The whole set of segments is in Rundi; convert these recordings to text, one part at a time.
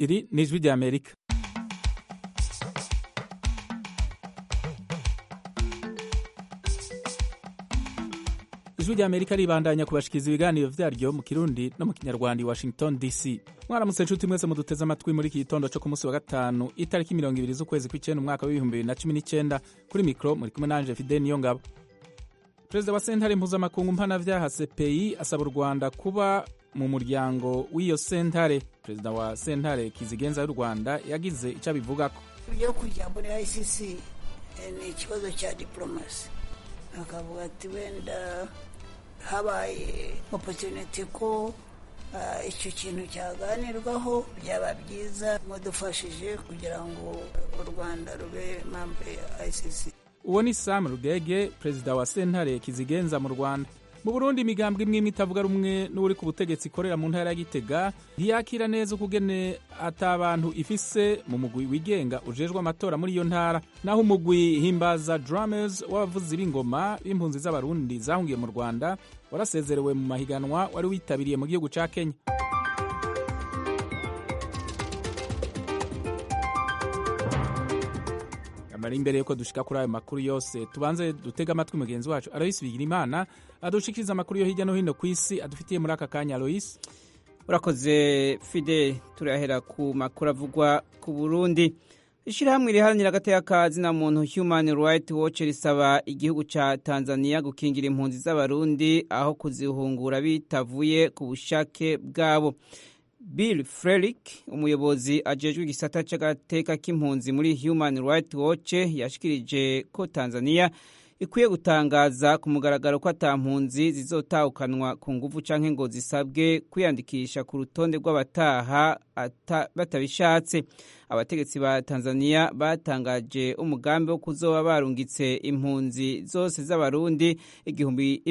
Iri ni ijwi rya Amerika. Ijwi rya Amerika ribandanya kubashikiriza ibiganiro vyaryo mu Kirundi no mu Kinyarwanda i Washington DC. Mwaramutse nshuti mwese muduteze amatwi muri iki gitondo cyo ku munsi wa gatanu itariki 20 z'ukwezi kw'icenda umwaka wa 2019 kuri mikro muri kumwe nanje Fidel Niyongabo. Perezida wa sentare mpuzamakungu mpanavyaha CPI asaba u Rwanda kuba mu muryango w'iyo sentare. Perezida wa sentare Kizigenza y'u Rwanda yagize icyo abivugako. Ibyo kujya muri ICC ni ikibazo cya diplomasi. Akavuga ati wenda habaye opportunity ko icyo kintu cyaganirwaho byaba byiza mudufashije kugira ngo u Rwanda rube membre ya ICC. Uwo ni Sam Rugege, perezida wa sentare Kizigenza mu Rwanda. Mu Burundi imigambwe imwe itavuga rumwe n'uri ku butegetsi ikorera mu ntara ya Gitega ntiyakira neza ukugene atabantu ifise mu mugwi wigenga ujejwe amatora muri iyo ntara, naho umugwi Himbaza Drummers w'abavuzi b'ingoma b'impunzi z'abarundi zahungiye mu Rwanda warasezerewe mu mahiganwa wari witabiriye mu gihugu ca Kenya. Mari imbere yuko dushika kuri ayo makuru yose tubanze dutega amatwi mugenzi wacu Alois Bigirimana adushikiriza amakuru yo hirya no hino ku isi adufitiye muri aka kanya. Alois, urakoze Fide. Turahera ku makuru avugwa ku Burundi. Ishirahamwe riharanira agateka ka zina muntu Human Rights Watch risaba igihugu ca Tanzania gukingira impunzi z'abarundi aho kuzihungura bitavuye ku bushake bwabo. Bill Frelick, umuyobozi ajejwe igisata c'agateka k'impunzi muri Human Rights Watch, yashikirije ko Tanzania ikwiye gutangaza ku mugaragaro ko ata mpunzi zizotahukanwa ku nguvu canke ngo zisabwe kwiyandikisha ku rutonde rw'abataha batabishatse. Abategetsi ba Tanzania batangaje umugambi wo kuzoba barungitse impunzi zose z'abarundi ibihumbi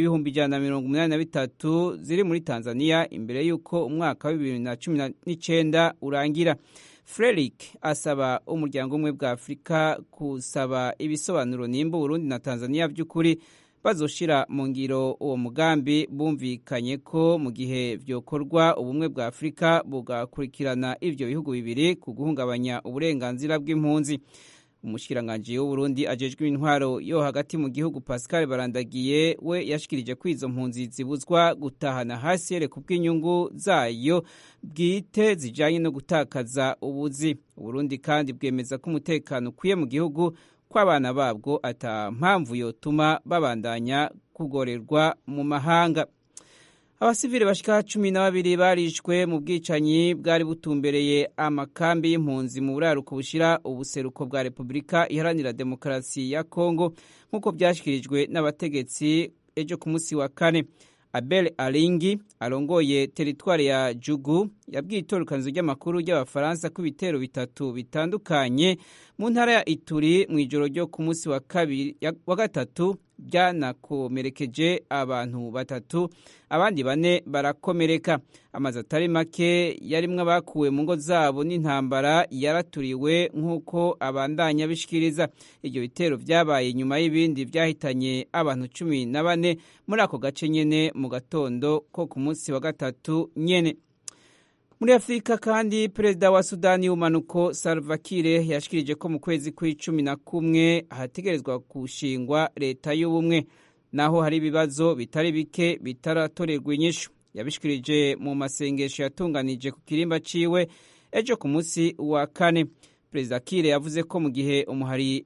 183 ziri muri Tanzania imbere yuko umwaka wa 2019 urangira. Frelick asaba umuryango umwe bwa Afrika kusaba ibisobanuro nimba Burundi na Tanzania by'ukuri bazoshira mu ngiro uwo mugambi bumvikanye ko mu gihe vyokorwa ubumwe bwa Afrika bugakurikirana ivyo bihugu bibiri ku guhungabanya uburenganzira bw'impunzi. Umushikiranganje w'u Burundi ajejwe intwaro yo hagati mu gihugu Pascal Barandagiye we yashikirije ko izo mpunzi zibuzwa gutahana hasi ku bw'inyungu zayo bwite zijanye no gutakaza ubuzi. U Burundi kandi bwemeza ko umutekano ukwiye mu gihugu ko abana babwo ata mpamvu yotuma babandanya kugorerwa mu mahanga. Abasivile bashika 12 barishwe mu bwicanyi bwari butumbereye amakambi y'impunzi mu buraruko bushira ubuseruko bwa Republika Iharanira Demokarasi ya Kongo nkuko byashikirijwe n'abategetsi ejo ku munsi wa kane. Abel Alingi arongoye teritwari ya Jugu yabwiye itorukanizo ry'amakuru ry'abafaransa ko ibitero bitatu bitandukanye mu ntara ya Ituri mu ijoro ryo ku munsi wa gatatu byanakomerekeje abantu batatu, abandi bane barakomereka. Amazi atari make yarimwe abakuwe mu ngo zabo n'intambara yaraturiwe nk'uko abandanya bishikiriza. Ibyo bitero vyabaye nyuma y'ibindi vyahitanye abantu 14 muri ako gace nyene mu gatondo ko ku munsi wa gatatu nyene. Muri Afrika kandi perezida wa Sudani y'umanuko Salva Kiir yashikirije ko mu kwezi kwa11 hategerezwa gushingwa leta y'ubumwe, naho hari ibibazo bitari bike bitaratorerwa inyishu. Yabishikirije mu masengesho yatunganije ku kirimba ciwe ejo ku munsi wa kane. Perezida Kiir yavuze ko mu gihe umuhari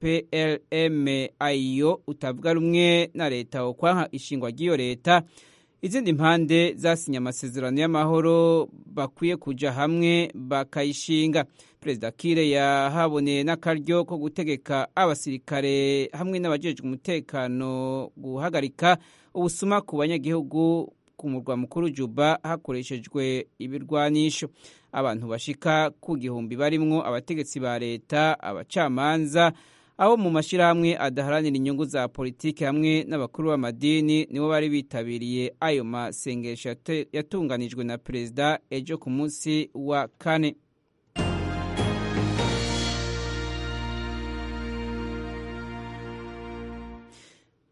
SPLM-IO utavuga rumwe na leta okwanka ishingwa ry'iyo leta, izindi mpande zasinye amasezerano y'amahoro bakwiye kuja hamwe bakayishinga. Perezida Kiir yahaboneye n'akaryo ko gutegeka abasirikare hamwe n'abajejwe umutekano guhagarika ubusuma ku banyagihugu ku murwa mukuru Juba hakoreshejwe ibirwanisho. Abantu bashika ku gihumbi barimwo abategetsi ba leta, abacamanza, aho mu mashirahamwe adaharanira inyungu za politiki hamwe n'abakuru b'amadini nibo bari bitabiriye ayo masengesho yatunganijwe na perezida ejo ku munsi wa kane.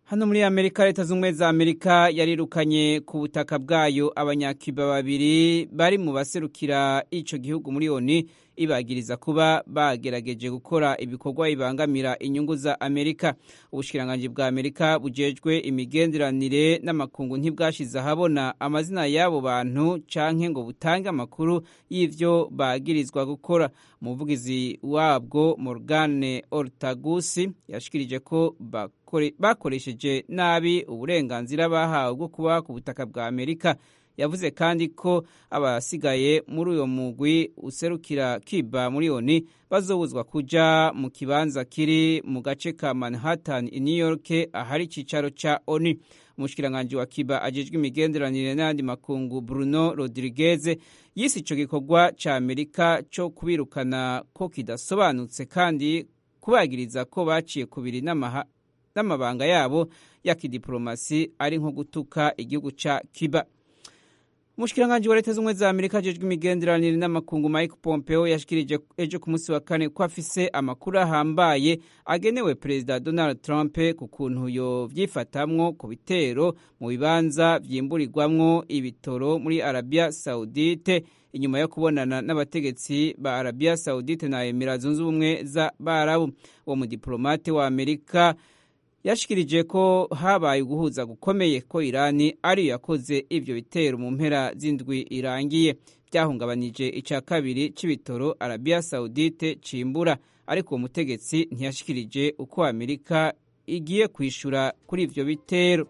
Hano muri Amerika, leta z'ubumwe za Amerika yarirukanye ku butaka bwayo abanyakiba babiri bari mu baserukira ico gihugu muri ONU ibagiriza kuba bagerageje gukora ibikorwa bibangamira inyungu za Amerika. Ubushikiranganji bwa Amerika bujejwe imigenderanire n'amakungu ntibwashize ahabona amazina y'abo bantu canke ngo butange amakuru y'ivyo bagirizwa gukora. Umuvugizi wabwo Morgan Ortagusi yashikirije ko bakoresheje nabi uburenganzira bahawe bwo kuba ku butaka bwa Amerika. Yavuze kandi ko abasigaye muri uyo mugwi userukira Cuba muri ONU bazobuzwa kuja mu kibanza kiri mu gace ka Manhattan i New York ahari icicaro ca ONU. Umushikiranganji wa Cuba ajejwe imigenderanire n'andi makungu Bruno Rodriguez yise ico gikorwa ca Amerika co kubirukana ko kidasobanutse kandi kubagiriza ko baciye kubiri n'amabanga yabo ya kidiplomasi ari nko gutuka igihugu ca Cuba. Umushikiranganji wa leta z'ubumwe za Amerika ajejwe imigenderanire n'amakungu Mike Pompeo yashikirije ejo ku munsi wa kane ko afise amakuru ahambaye agenewe Perezida Donald Trump ku kuntu yovyifatamwo ku bitero mu bibanza vyimburirwamwo ibitoro muri Arabia Saudite inyuma yo kubonana n'abategetsi ba Arabia Saudite na Emirates Zunze Ubumwe z'Abarabu. Uwo mudiplomate wa Amerika yashikirije ko habaye guhuza gukomeye ko Irani ari yakoze ivyo bitero mu mpera z'indwi irangiye byahungabanije ica kabiri c'ibitoro Arabia Saudite cimbura, ariko uwo mutegetsi ntiyashikirije uko Amerika igiye kwishura kuri ivyo bitero.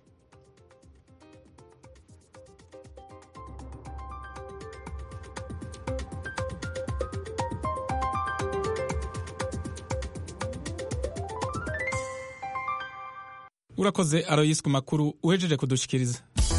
Urakoze Aloyes ku makuru uhejeje kudushikiriza.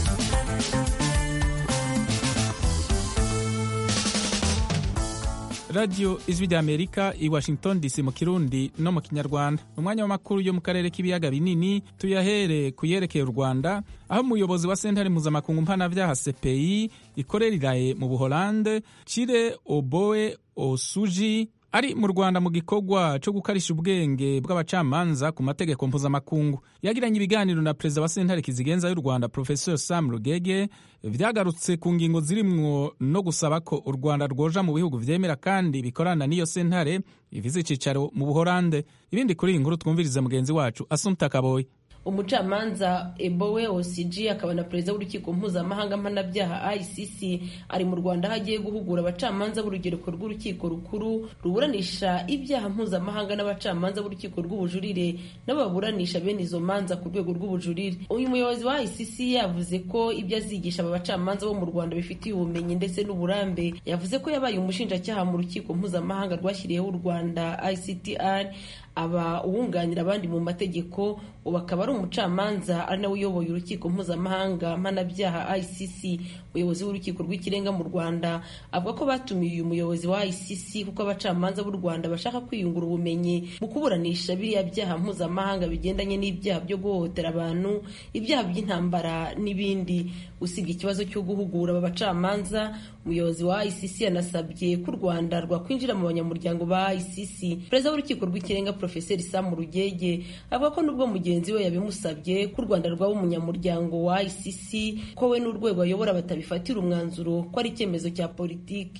Radio Ijwi rya Amerika i Washington DC mu Kirundi no mu Kinyarwanda. Umwanya w'amakuru yo mu karere k'ibiyaga binini tuyahere kuyerekeye u Rwanda, aho umuyobozi wa sentare mpuzamakungu mpanavyaha CPI ikorera iraye mu Buholande Chire Oboe Osuji ari mu Rwanda mu gikorwa cyo gukarisha ubwenge bw'abacamanza ku mategeko mpuzamakungu. Yagiranye ibiganiro na perezida wa sentare kizigenza y'u Rwanda Professor Sam Rugege, vyagarutse ku ngingo zirimwo no gusaba ko u Rwanda rwoja mu bihugu vyemera kandi bikorana n'iyo sentare ivize icicaro mu Buholande. Ibindi kuri iyi nkuru twumvirize mugenzi wacu Assumpta Kaboyi. Umucamanza Ebowe Osiji akaba na perezida w'urukiko mpuzamahanga mpanabyaha ICC ari mu Rwanda hagiye guhugura abacamanza b'urugereko rw'urukiko rukuru ruburanisha ibyaha mpuzamahanga n'abacamanza b'urukiko rw'ubujurire n'ababuranisha bene izo manza ku rwego rw'ubujurire. Uyu muyobozi wa ICC yavuze ko ibyo azigisha aba bacamanza bo mu Rwanda bifitiye ubumenyi ndetse n'uburambe. Yavuze ko yabaye umushinjacyaha mu rukiko mpuzamahanga rwashyiriyeho u Rwanda ICTR, aba uwunganira abandi mu mategeko, ubu akaba ari umucamanza ari nawe uyoboye urukiko mpuzamahanga mpanabyaha ICC. Umuyobozi w'urukiko rw'ikirenga mu Rwanda avuga ko batumiye uyu muyobozi wa ICC kuko abacamanza b'u Rwanda bashaka kwiyungura ubumenyi mu kuburanisha biriya byaha mpuzamahanga bigendanye n'ibyaha byo guhohotera abantu, ibyaha by'intambara n'ibindi. Usibye ikibazo cyo guhugura aba bacamanza, umuyobozi wa ICC yanasabye ko u Rwanda rwakwinjira mu banyamuryango ba ICC. Perezida w'urukiko rw'ikirenga Professor Sam Rugege avuga ko nubwo mugenzi we yabimusabye ko u Rwanda rwaba umunyamuryango wa ICC, ko we n'urwego ayobora batabifatira umwanzuro ko ari icyemezo cya politiki.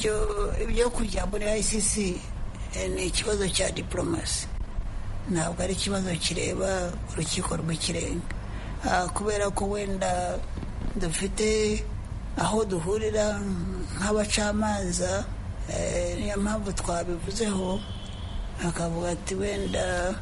Ibyo kujya muri ICC ni ikibazo cya diplomasi, ntabwo ari ikibazo kireba urukiko rw'ikirenga, kubera ko wenda dufite aho duhurira nk'abacamanza, niyo mpamvu twabivuzeho. Akavuga ati wenda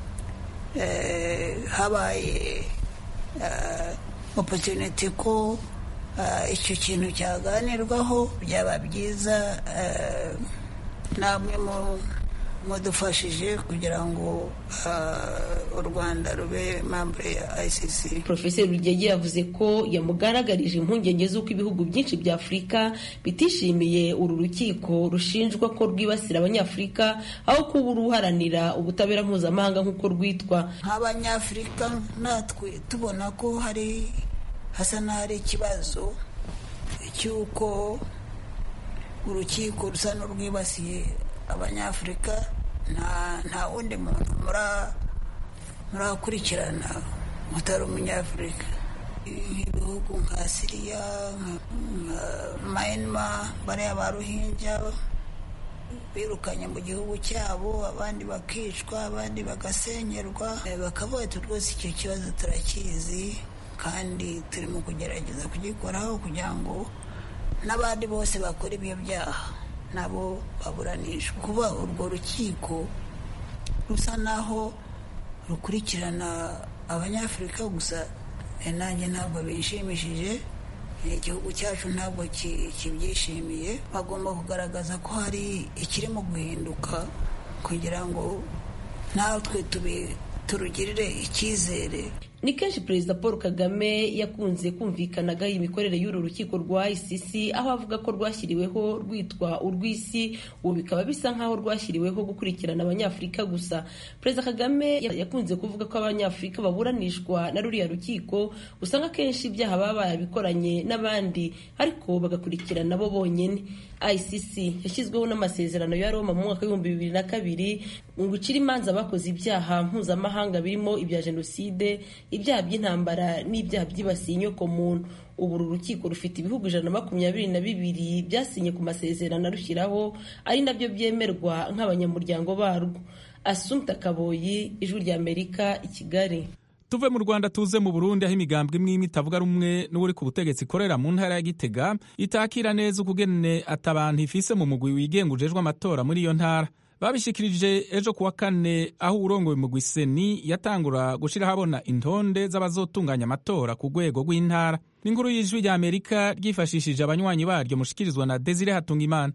habaye opportunity ko icyo kintu cyaganirwaho, byaba byiza namwe mudufashije kugira ngo u Rwanda rube membre ya ICC. Professor Rugege yavuze ko yamugaragarije impungenge z'uko ibihugu byinshi bya Afurika bitishimiye uru rukiko rushinjwa ko rwibasira abanyafurika aho kuba uruharanira ubutabera mpuzamahanga nk'uko rwitwa. Nk'abanyafurika natwe tubona ko hasa n'ahari ikibazo cy'uko urukiko rusa n'urwibasiye abanyafurika. Nta wundi muntu murakurikirana utari umunyafurika. Nk'ibihugu nka Siriya, nka Myanmar, bariya ba Rohingya birukanye mu gihugu cyabo, abandi bakicwa, abandi bagasenyerwa, bakavuga ati rwose icyo kibazo turakizi kandi turimo kugerageza kugikoraho kugira ngo n'abandi bose bakora ibyo byaha nabo baburanishwa. Kuba urwo rukiko rusa naho rukurikirana abanyafurika gusa, nanjye ntabwo bishimishije, igihugu cyacu ntabwo kibyishimiye. Bagomba kugaragaza ko hari ikirimo guhinduka kugira ngo natwe turugirire icyizere. Ni kenshi Perezida Paul Kagame yakunze kumvikanagaho imikorere y'uru rukiko rwa ICC, aho avuga ko rwashyiriweho rwitwa urw'isi, ubu bikaba bisa nk'aho rwashyiriweho gukurikirana abanyafurika gusa. Perezida Kagame yakunze kuvuga ko abanyafurika baburanishwa na ruriya rukiko usanga kenshi ibyaha baba bayabikoranye n'abandi ariko bagakurikirana bo bonyine. ICC yashyizweho n'amasezerano ya Roma mu mwaka w'2002 ngo icire imanza bakoze ibyaha mpuzamahanga birimo ibya jenoside, ibyaha by'intambara n'ibyaha byibasiye inyoko muntu. Ubu uru rukiko rufite ibihugu 122 byasinye ku masezerano arushyiraho, ari nabyo byemerwa nk'abanyamuryango barwo. Assumpta Kaboyi, Ijwi ry'Amerika, i Kigali. Tuve mu Rwanda tuze mu Burundi, aho imigambwe imwe itavuga rumwe n'uri ku butegetsi ikorera mu ntara ya Gitega itakira neza ukugene atabantu ifise mu mugwi wigenga ujejwe amatora muri iyo ntara. Babishikirije ejo kuwa kane aho urongoye umugwi Seni yatangura gushira habona intonde z'abazotunganya amatora ku rwego rw'intara. N'inkuru y'Ijwi ry'Amerika ryifashishije abanywanyi baryo mushikirizwa na Desire Hatungimana.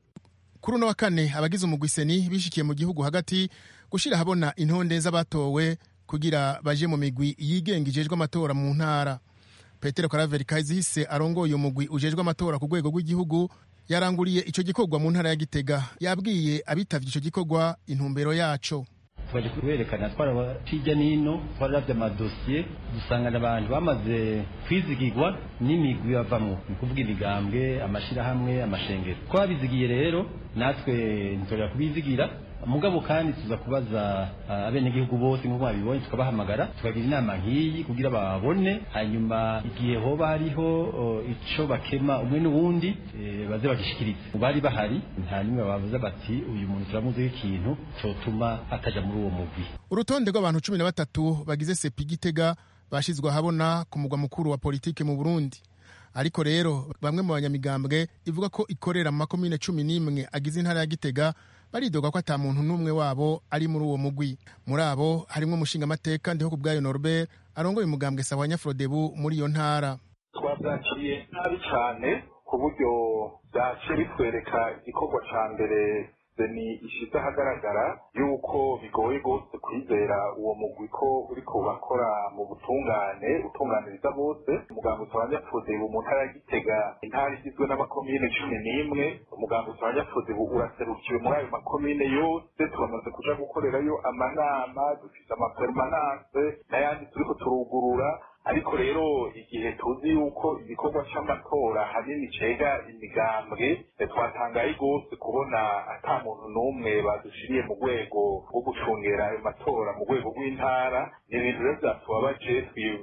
Kuri uno wa kane abagize umugwi Seni bishikiye mu gihugu hagati gushira habona intonde z'abatowe kugira baje mu migwi yigenga ijejwe amatora mu ntara. Petero Karaveri Kayizihise arongoye umugwi ujejwe amatora ku rwego rw'igihugu yaranguriye ico gikorwa mu ntara ya Gitega. Yabwiye abitavye ico gikorwa intumbero yaco. Twaje kuberekana twarabashijya nino, twararavye amadosiye dusangana abantu bamaze kwizigirwa n'imigwi bavamwo, ni kuvuga imigambwe, amashirahamwe, amashengero. Twabizigiye rero natwe ntorera kubizigira, mugabo kandi tuza kubaza abenegihugu bose nk'uko babibonye, tukabahamagara tukagira inama nk'iyi kugira babone, hanyuma igihe hoba hariho ico bakema umwe n'uwundi baze bagishikirize. Bari bahari nta nimwe bavuze bati uyu muntu turamuze ikintu cotuma ataja muri uwo mugwi. Urutonde rw'abantu 13 bagize Sepi Gitega bashizwe habona ku mugwa mukuru wa politike mu Burundi. Ariko rero bamwe mu banyamigambwe ivuga ko ikorera mu makomine 11 agize intara ya Gitega baridoga ko ata muntu n'umwe wabo ari muri uwo mugwi. Muri abo harimwo umushinga amateka Ndiho Kubwayo Norbert arongoye umugambwe Sahwanya Frodebu muri iyo ntara. Twabyakiriye nabi cyane ku buryo byace bitwereka igikorwa ca mbere Seni ishize ahagaragara yuko bigoye gose kwizera uwo mugwi ko uriko bakora mu utunganiriza bose. Umugambwe Sahwanya Frodebu mu ntara ya Gitega, intara igizwe n'amakomine 11, umugambwe Sahwanya Frodebu uraserukiwe muri ayo makomine yose. Turamaze kuja gukorerayo amanama, dufise amapermanence n'ayandi turiko turugurura. Ariko rero igihe tuzi yuko igikorwa cy'amatora hanini cega imigambwe, twatangaye gose kubona ata muntu n'umwe badushiriye mu rwego rwo gucungera ayo matora mu rwego rw'intara. Ni ibintu rero byatubabaje,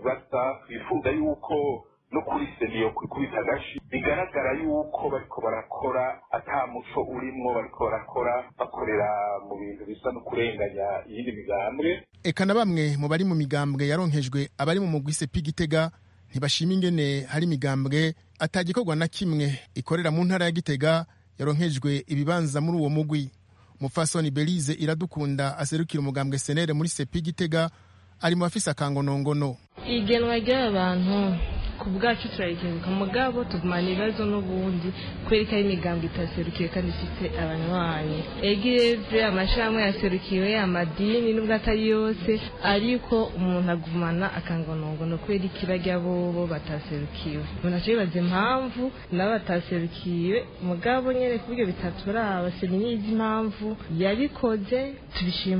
twifuza yuko no kuri Seni yo kwikubita agashi bigaragara yuko bariko barakora ata muco urimwo, bariko bakorera mu bintu bisa no kurenganya iyindi migambwe. Eka na bamwe mu bari mu migambwe yaronkejwe abari mu mugwi Sepi Gitega ntibashima ingene hari imigambwe atagikorwa na kimwe ikorera mu ntara ya Gitega yaronkejwe ibibanza muri uwo mugwi. Mufasoni Belize Iradukunda aserukira umugambwe Senere muri Sepi Gitega ari mu bafise akangonongono. Igenwa ry'abantu ku bwacu turayikenguka, mugabo tugumana ibibazo n'ubundi kwereka imigambwe itaserukiwe kandi ifite abanywanyi. Egirevye amashirahamwe yaserukiwe, amadini n'ubwo atari yose, ariko umuntu agumana akangonongono kubera ikirarya bobo bataserukiwe. Umuntu acibaza impamvu nabo bataserukiwe, mugabo nyene kubyo bitaturaba Seni nizi impamvu yabikoze tubishima uko.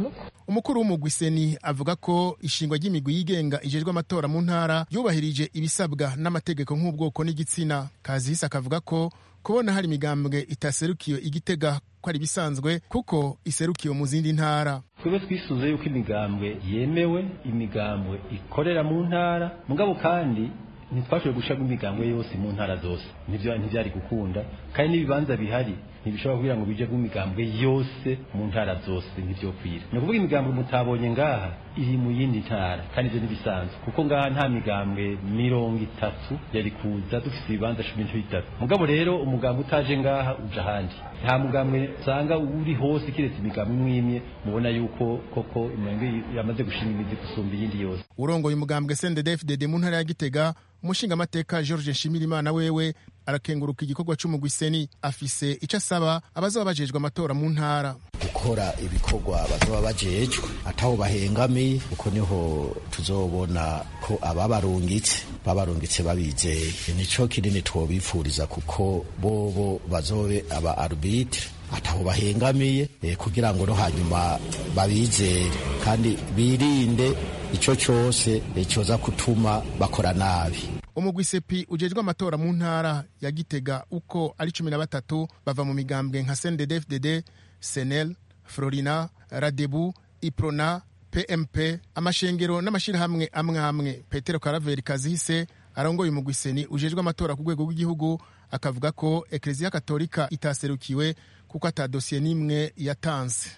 umukuru w'umugwi seni avuga ko ishingwa ry'imigwi yigenga ijejwe amatora mu ntara yubahirije ibisabwa n'amategeko nk'ubwoko n'igitsina. Kazihise akavuga ko kubona hari imigambwe itaserukiwe igitega ko ari bisanzwe kuko iserukiwe mu zindi ntara. Twebwe twisuze yuko imigambwe yemewe, imigambwe ikorera mu ntara, mugabo kandi ntitwashoboye gushaka imigambwe yose mu ntara zose, ntivyari gukunda, kandi n'ibibanza bihari ntibishobora kugira ngo bije imigambwe yose mu ntara zose, ntivyokwira. Ni ukuvuga imigambwe mutabonye ngaha iri mu yindi ntara, kandi ivyo ntibisanzwe kuko ngaha nta migambwe 30 yari kuza dufise ibibanza 13. Mugabo rero umugambwe utaje ngaha uja ahandi, nta mugambwe usanga uri hose kiretse imigambwe imwe mubona yuko koko imwe yamaze gushinga imizi gusumba iyindi yose. Urongoye umugambwe CNDD-FDD mu ntara ya Gitega, umushingamateka George Nshimirimana wewe arakenguruka igikorwa c'umugwi seni, afise ico asaba abazoba bajejwe amatora mu ntara gukora ibikorwa bazoba bajejwe ataho bahengamiye, uko niho tuzobona ko babarungitse babizeye. Nico kinini twobipfuriza kuko bobo bazobe aba arbitre ataho bahengamiye, kugira ngo no hanyuma babizere kandi birinde ico cyose coza kutuma bakora nabi. Umugwi sepi ujejwe amatora mu ntara ya Gitega uko ari 13 bava mu migambwe nka CNDD-FDD, Senel, Florina, Radebu, Iprona, PMP, amashengero n'amashirahamwe amwe. Petero Karaveri Kazihise arongoye umugwi seni ujejwe amatora ku rwego rw'igihugu akavuga ko Eklezia Katolika itaserukiwe kuko ata dosiye n'imwe yatanze.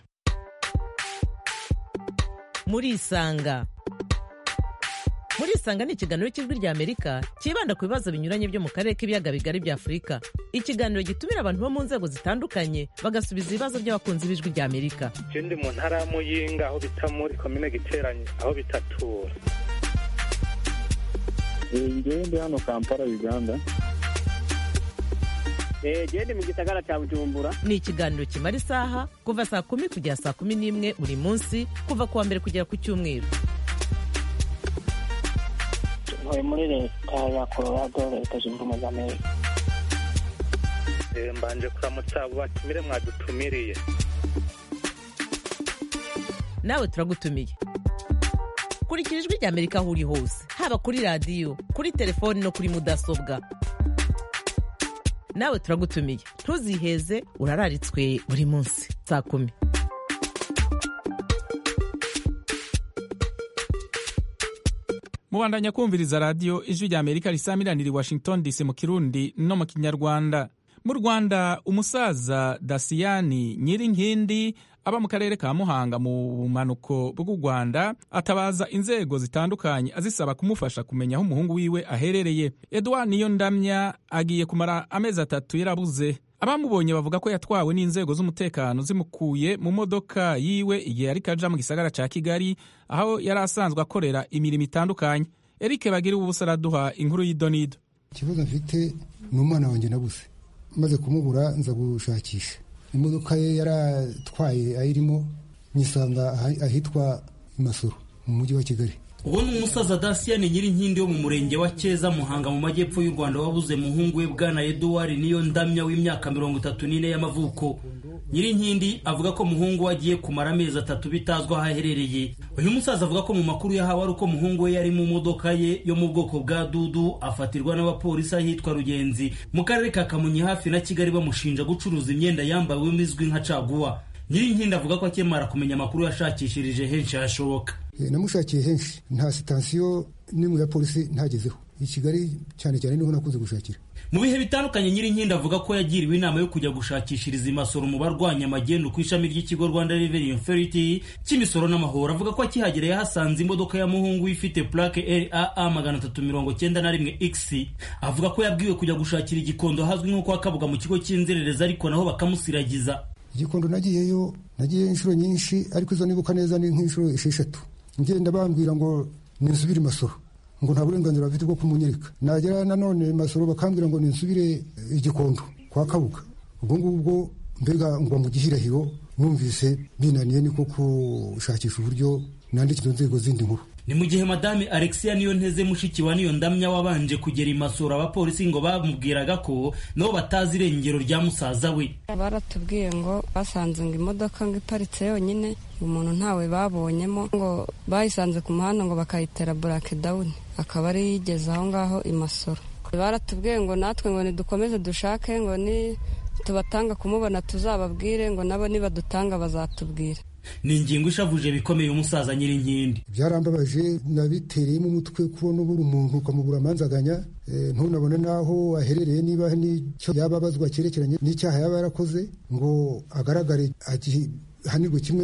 Muri Isanga ni ikiganiro cy'ijwi rya Amerika kibanda ku bibazo binyuranye byo mu karere k'ibiyaga bigari bya Afurika. Ikiganiro gitumira abantu bo mu nzego zitandukanye bagasubiza ibibazo by'abakunzi b'ijwi rya Amerika. Ndi mu ntara ya Muyinga aho bita muri komine Giteranye aho bitatura. Ndi hano Kampala Uganda. Ndi mu gisagara cya Bujumbura. Ni ikiganiro kimara isaha kuva saa 10 kugera saa 11 buri munsi kuva kuwa mbere kugera ku cyumweru. Muri leta ya Colorado, Leta Zunze Ubumwe za Amerika. Mbanje kuramutsa abo batumire mwadutumiriye. Nawe turagutumiye. Kurikira ijwi rya Amerika aho uri hose, haba kuri radio, kuri telefoni no kuri mudasobwa. Nawe turagutumiye. Ntuziheze, urararitswe buri munsi saa 10. Mubandanya kumviriza radio ijwi rya Amerika risamiranira i Washington DC mu Kirundi no mu Kinyarwanda. Mu Rwanda umusaza Dasiyani Nyirinkindi aba mu karere ka Muhanga mu bumanuko bw'u Rwanda atabaza inzego zitandukanye azisaba kumufasha kumenya aho umuhungu wiwe aherereye. Edouard Niyondamya agiye kumara amezi 3 yarabuze. Abamubonye bavuga ko yatwawe n'inzego z'umutekano zimukuye mu modoka yiwe igihe yari kaja mu gisagara ca Kigali aho yari asanzwe akorera imirimo itandukanye. Eric Bagira ubusa araduha inkuru y'idonido. Ikibazo mfite ni umwana wanjye nabuze, maze kumubura nza gushakisha imodoka ye yaratwaye ayirimo nyisanga ahitwa Masoro mu mujyi wa Kigali. Uwo ni umusaza Dasiyani Nyirinkindi wo mu murenge wa Cyeza Muhanga mu majyepfo y'u Rwanda wabuze muhungu we bwana Edouard Niyondamya w'imyaka 34 y'amavuko. Nyirinkindi avuga ko muhungu agiye kumara amezi 3 bitazwa aho aherereye. Uyu musaza avuga ko mu makuru yahawe ari uko muhungu we yari mu modoka ye yo mu bwoko bwa Dudu afatirwa n'abapolisi ahitwa Rugenzi mu karere ka Kamonyi hafi na Kigali bamushinja gucuruza imyenda yambawe imizwi nka caguwa. Nyirinkindi avuga ko akemara kumenya amakuru yashakishirije henshi hashoboka. Namushakiye henshi, nta sitasiyo n'imwe ya polisi ntagezeho. I Kigali cyane cyane niho nakunze gushakira. Mu bihe bitandukanye Nyirinkindi avuga ko yagiriwe inama yo kujya gushakishiriza imisoro mu barwanya magendu ku ishami ry'ikigo Rwanda Revenue Authority cy'imisoro n'amahoro. Avuga ko akihagera yahasanze imodoka ya muhungu ifite plaque RAA 391X. Avuga ko yabwiwe kujya gushakira igikondo hazwi nko kwa Kabuga mu kigo cy'inzerereza ariko naho bakamusiragiza. Igikondo nagiye inshuro nyinshi ariko izo nibuka neza ni nk'inshuro 6. Ngenda bambwira ngo ninsubire Masoro, ngo nta burenganzira bafite bwo kumunyereka. Nagera nanone Masoro bakambwira ngo ninsubire igikondo kwa Kabuga. Ubwo ngubwo mbega ngo mu gihirahiro numvise binaniye niko kushakisha uburyo nandikira inzego zindi nkuru. ni mu gihe madame Alexia Niyonteze mushiki wa Niyondamya wabanje kugera i Masoro abapolisi ngo bamubwiraga ko nabo batazi irengero rya musaza we. Baratubwiye ngo basanze ngo imodoka ngo iparitse yonyine umuntu ntawe babonyemo, ngo bayisanze ku muhanda ngo bakayitera black down, akaba ari yigeze aho ngaho i Masoro. Baratubwiye ngo natwe ngo nidukomeze dushake, ngo ni tubatanga kumubona tuzababwire, ngo nabo nibadutanga bazatubwira. Ni ingingo ishavuje bikomeye umusaza Nyirinkindi. Byarambabaje, nabitereyemo umutwe kubona ubura umuntu ukamubura amanzaganya, ntunabone naho aherereye, niba n'icyo yababazwa cyerekeranye n'icyaha yaba yarakoze ngo agaragare hanirwe kimwe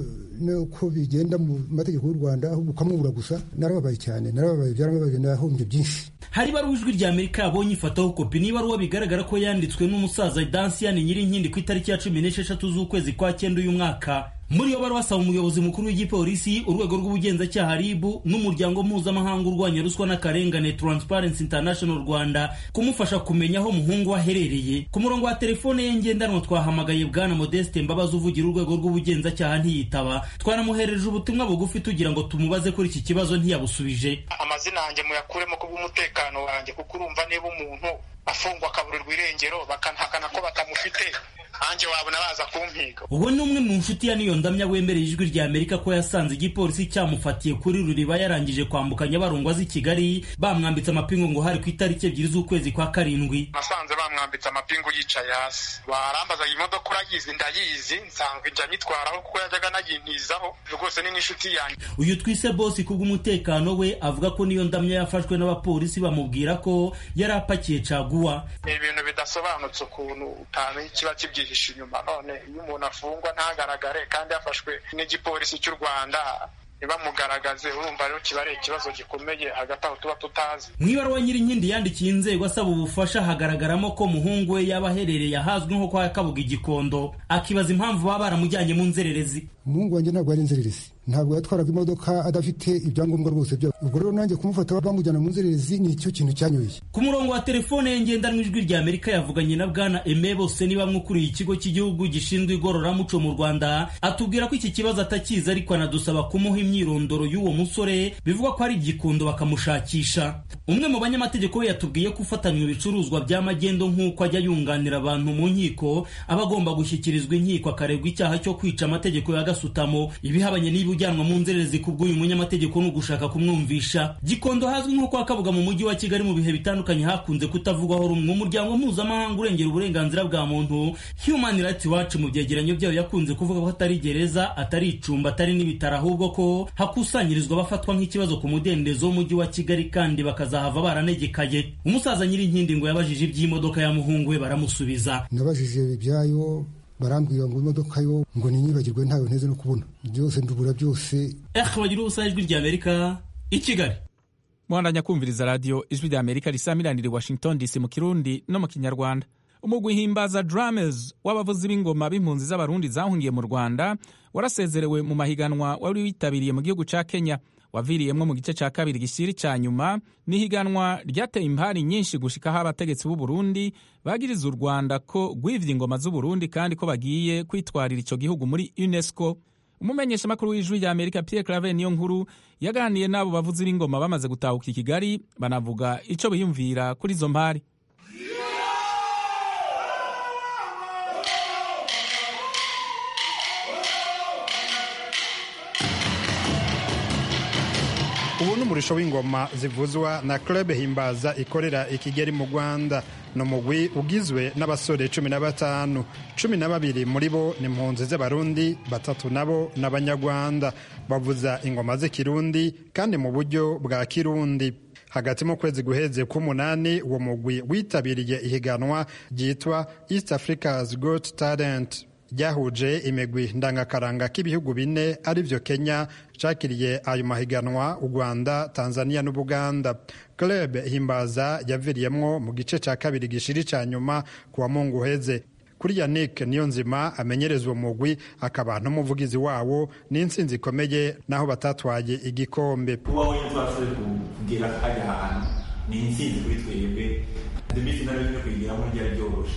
nuko bigenda mu mategeko y'u Rwanda, ahubwo ukamubura gusa. Narababaye cyane, byarababaje, nahombye byinshi. Hari baruwa Ijwi rya Amerika yabonye ifataho kopi n'ibaruwa bigaragara ko yanditswe n'umusaza Dansiyani Nyirinkindi ku itariki ya 16 z'ukwezi kwa 9 uyu mwaka. Muri yo baruwa asaba umuyobozi mukuru w'igipolisi, urwego rw'ubugenzacyaha RIB n'umuryango mpuzamahanga urwanya ruswa n'akarengane Transparency International Rwanda kumufasha kumenya aho muhungu aherereye. Ku murongo wa telefone ye ngendanwa twahamagaye Bwana Modeste Mbabazi uvugira urwego rw'ubugenzacyaha ntiyitaba. Twanamuhereje ubutumwa bugufi tugira ngo tumubaze kuri iki kibazo ntiyabusubije. Amazina yanjye muyakuremo ku bw'umutekano wanjye, kuko urumva niba umuntu afungwa akaburirwa irengero bakanahakana ko batamufite, anjye wabona baza kumpiga. Ubu ni umwe mu nshuti ya Niyondamya wemereye Ijwi rya Amerika ko yasanze igipolisi cyamufatiye kuri Ruriba yarangije kwambuka Nyabarongo azi Kigali, bamwambitse amapingu ngo hari ku itariki 2 z'ukwezi kwa 7. Nasanze bamwambitse amapingu yicaye hasi, barambaza imodoka urayizi, ndayizi, nsanzwe njya nyitwaraho kuko yajyaga nayintizaho, rwose ni n'inshuti yanjye. Uyu twise bosi kubw'umutekano we avuga ko Niyondamya yafashwe n'abapolisi bamubwira ko yari apakiye caguwa. Ni ibintu bidasobanutse ukuntu utamenya ikiba kibyihishe inyuma. None iyo umuntu afungwa ntagaragare kandi yafashwe n'igipolisi cy'u Rwanda ntibamugaragaze, urumva rero kiba ari ikibazo gikomeye hagati aho tuba tutazi. Mu ibaruwa Nyirinkindi yandikiye inzego asaba ubufasha hagaragaramo ko muhungu we yaba aherereye ahazwi nko kwa Kabuga Igikondo, akibaza impamvu baba baramujyanye mu nzererezi. Umuhungu wanjye ntabwo ari inzererezi, ntabwo yatwaraga imodoka adafite ibyangombwa rwose byo. Ubwo rero nanjye kumufata bamujyana mu nzererezi ni icyo kintu cyanyoye. Ku murongo wa telefone ye ngendanwa Ijwi rya Amerika yavuganye na Bwana Aime Bose niba mwukuriye ikigo cy'igihugu gishinzwe igororamuco mu Rwanda, atubwira ko iki kibazo atakiza, ariko anadusaba kumuha imyirondoro y'uwo musore bivugwa ko ari Igikondo bakamushakisha. Umwe mu banyamategeko we yatubwiye ko ufatanywe ibicuruzwa by'amagendo nk'uko ajya yunganira abantu mu nkiko aba agomba gushyikirizwa inkiko akaregwa icyaha cyo kwica amategeko ya gasutamo. Ibihabanye niba ujyanwa mu nzererezi kubw'uyu munyamategeko no gushaka kumwumvisha. Gikondo hazwi nko kwa Kabuga mu mujyi wa Kigali mu bihe bitandukanye hakunze kutavugwaho rumwe. Umuryango mpuzamahanga urengera uburenganzira bwa muntu Human Rights Watch mu byegeranyo byayo yakunze kuvuga ko atari gereza, atari icumba, atari n'ibitaro, ahubwo ko hakusanyirizwa abafatwa nk'ikibazo ku mudendezo w'umujyi wa Kigali kandi bakazahava baranegekaye. Umusaza Nyirinkindi ngo yabajije iby'imodoka ya muhungu we baramusubiza. Nabajije ibyayo barambwira ngo imodoka yo ngo ninyibagirwe ntawe nteze no kubona, byose ndubura byose. Bagira ubusa Ijwi rya Amerika i Kigali. Mwandanya kumviriza radio Ijwi rya Amerika risamiranira Washington DC mu Kirundi no mu Kinyarwanda. Umugwi himbaza Drummers w'abavuzi b'ingoma b'impunzi z'abarundi zahungiye mu Rwanda warasezerewe mu mahiganwa wari witabiriye mu gihugu ca Kenya, waviriyemwo mu gice ca kabiri gishiri ca nyuma. N'ihiganwa ryateye impari nyinshi gushikaho abategetsi b'u Burundi bagiriza u Rwanda ko gwivye ingoma z'u Burundi kandi ko bagiye kwitwarira ico gihugu muri UNESCO. Umumenyesha makuru w'Ijwi rya Amerika Pierre Claver niyo nkuru yaganiriye n'abo bavuzi b'ingoma bamaze gutahuka i Kigali, banavuga ico biyumvira kuri izo mpari. Ubu n'umurisho w'ingoma zivuzwa na Club Himbaza ikorera i Kigali mu Rwanda. No mugwi ugizwe n'abasore 15, 12 muri bo ni impunzi z'abarundi, 3 nabo n'abanyarwanda. Bavuza ingoma z'ikirundi kandi mu buryo bwa kirundi. Hagati mu kwezi guheze k'8 uwo mugwi witabiriye ihiganwa ryitwa East Africa's Got Talent. Ryahuje imigwi ndangakaranga k'ibihugu 4 arivyo Kenya cakiriye ayo mahiganwa, u Rwanda, Tanzania n'Ubuganda. Club Himbaza yaviriyemwo mu gice ca kabiri gishiri ca nyuma kuwa Mungu heze. Kuri Yannick Niyonzima amenyerezwa mugwi akaba n'umuvugizi wawo, n'intsinzi ikomeye naho batatwaye igikombe. Kuba wenye twashoboye kugera hajya ahantu ni intsinzi kuri twebwe. Demi finale yo kwigiramo ryari byoroshe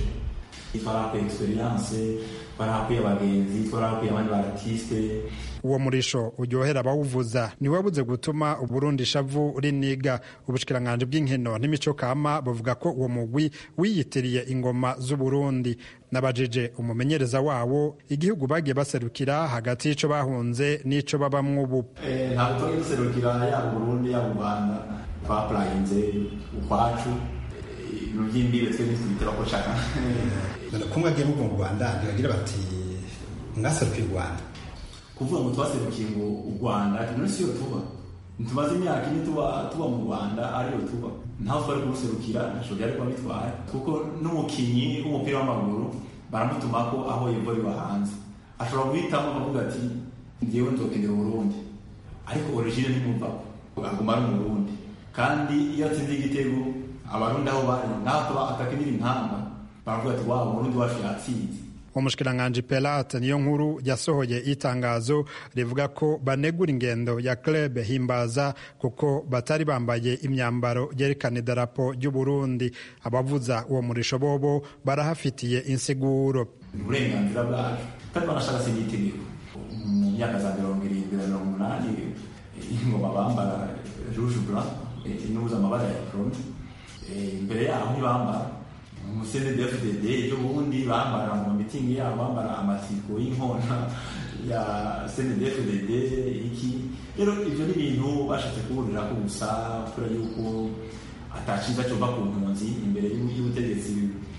twarahakuye experience, twarahakuye abagenzi, twarahakuye abandi baratiste. Uwo murisho uryohera abawuvuza ni wabuze gutuma Uburundi shavu riniga. Ubushikiranganji bw'inkino n'imico kama bavuga ko uwo mugwi wiyitiriye ingoma z'Uburundi. Nabajije umumenyereza wawo igihugu bagiye baserukira hagati y'ico bahunze n'ico babamwo ubu. Ntabwo turi guserukira yaba Uburundi yaba Rwanda, twaplayinze ukwacu n'imbibe twe n'ibitera ko shaka. Kumwe agiye mu Rwanda ntibagira bati mwaserukiye u Rwanda. Kuvuga ngo twaserukiye ngo u Rwanda tunasi yo tuba ntumaze imyaka ine tuba mu Rwanda ariyo tuba ntaho twari kuruserukira nashoboye ariko bitwaye kuko n'umukinyi w'umupira w'amaguru baramutuma ko aho yego ari bahanze ashobora guhitamo akavuga ati ngewe nzokendera Burundi ariko origine n'imumva ko aguma ari mu Burundi kandi iyo atsinze igitego abarundi aho bari naho tuba atakimira intamba baravuga ati wow Burundi wacu yatsinze. Umushikiranganji Pelate niyo nkuru yasohoye itangazo rivuga ko banegura ingendo ya Club Himbaza kuko batari bambaye imyambaro yerekana idarapo ry'u Burundi. Abavuza uwo murisho bobo barahafitiye insiguro. Uburenganzira bwacu kandi banashaka sinyitegeko mu myaka za 70-80 ingoma bambara rouge blanc inuza amabara ya front imbere yaho ntibambara CNDD-FDD y'ubundi bambara mu mitingi yabo bambara amatiko y'inkona ya CNDD-FDD iki rero ivyo ni ibintu bashatse kuburira ko gusa kubera yuko ataciza cyo ku mpunzi imbere y'ubutegetsi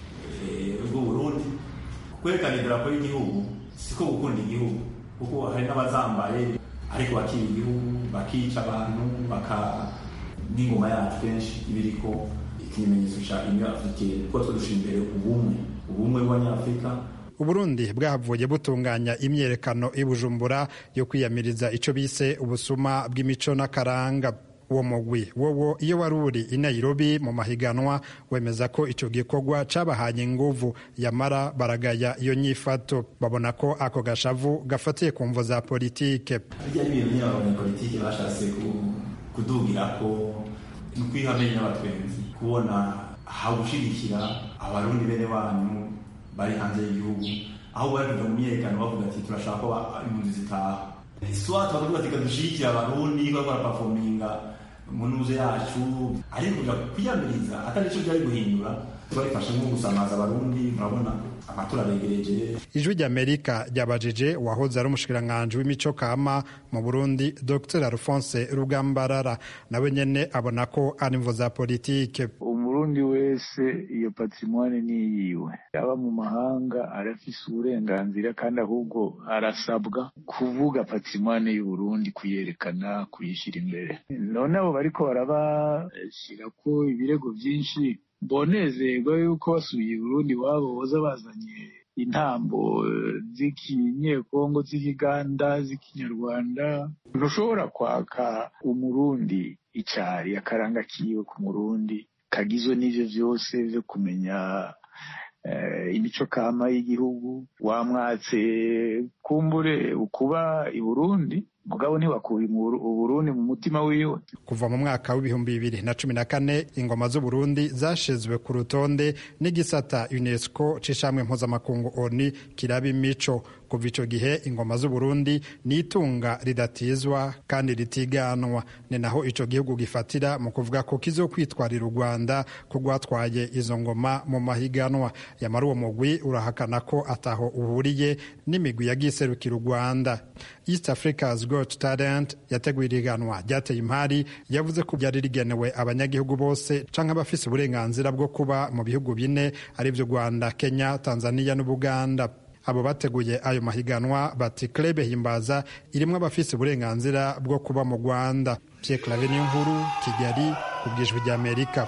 bw'u Burundi kwerekana idarapo y'igihugu siko gukunda igihugu kuko hari n'abazambaye ariko bakiba igihugu bakica abantu n'ingoma yacu kenshi ibiriko ikimenyetso cha Afrique ko twadushimbere ubumwe bw'Abanyafrika. Uburundi bwahavuye butunganya imyerekano i Bujumbura yo kwiyamiriza ico bise ubusuma bw'imico n'akaranga. Uwo mugwi wowo iyo waruri i Nairobi mu mahiganwa wemeza ko ico gikorwa cabahanye nguvu yamara baragaya iyo nyifato babona ko ako gashavu gafatiye ku mvo za politike. Bijya n'ibintu by'abanyapolitike bashatse kudugira ko n'ukwihamenya n'abatwenzi kubona hagushigikira abarundi bene wanyu bari hanze y'igihugu aho bari mu myerekano bavuga ati turashaka ko impunzi zitaha swat bavuga ati kadushigikira abarundi bakora performinga mu nuze yacu ariko kwiyamiriza atari cyo byari guhindura twabifashe nko gusamaza abarundi murabona amatora aregereje. Ijwi ry'Amerika ryabajije wahoze ari umushikiranganji w'imico kama mu Burundi Dr Alphonse Rugambarara nawe nyene abona ko ari imvo za politike. Umurundi wese iyo patrimoine ni yiwe aba mu mahanga arafise uburenganzira kandi ahubwo arasabwa kuvuga patrimoine y'u Burundi kuyerekana kuyishyira imbere. None abo bariko barabashira ko ibirego byinshi bonezerwa yuko basubiye i Burundi wabo boza bazanye intambo z'ikinyekongo z'ikiganda z'ikinyarwanda. Ntushobora kwaka umurundi icari akaranga kiwe ku murundi kagizwe n'ivyo vyose vyo kumenya imico kama y'igihugu wamwatse kumbure ukuba i Burundi mugabo ntiwakuye Uburundi mu mutima wiwe. Kuva mu mwaka w'2014 ingoma z'Uburundi zashizwe ku rutonde n'igisata UNESCO c'ishamwe mpuzamakungu ONU kiraba imico. Kuva ico gihe ingoma z'Uburundi n'itunga ridatizwa kandi ritiganwa. Ni naho ico gihugu gifatira mu kuvuga ko kizokwitwarira u Rwanda ko rwatwaye izo ngoma mu mahiganwa. Yamara uwo mugwi urahakana ko ataho uhuriye n'imigwi yagiserukira u Rwanda. East Africa's Got Talent yateguye iriganwa ryateye impari yavuze ko byari rigenewe abanyagihugu bose canke abafise uburenganzira bwo kuba mu bihugu bine arivyo Rwanda, Kenya, Tanzania n'Ubuganda. Abo bateguye ayo mahiganwa bati Club Himbaza irimwo abafise uburenganzira bwo kuba mu Rwanda. Pierre Claver Niyonkuru, Kigali, kubw'Ijwi ry'Amerika.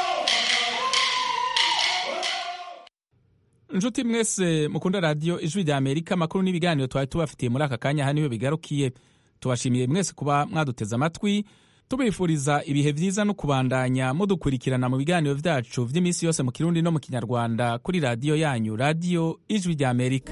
Njuti mwese mukunda radio Ijwi ry'Amerika makuru n'ibiganiro twari tubafitiye muri aka kanya haniho bigarukiye. Tubashimiye mwese kuba mwaduteze amatwi tubifuriza ibihe vyiza no kubandanya mudukurikirana mu biganiro vyacu vy'imisi yose mu Kirundi no mu Kinyarwanda kuri radio yanyu Radio Ijwi ry'Amerika.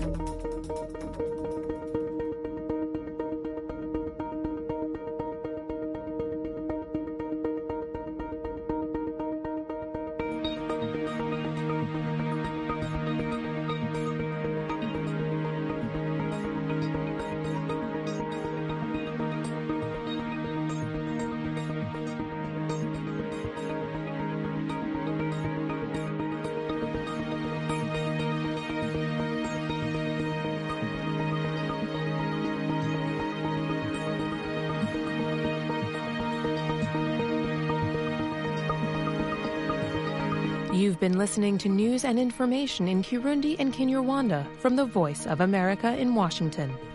You've been listening to news and information in Kirundi and Kinyarwanda from the Voice of America in Washington.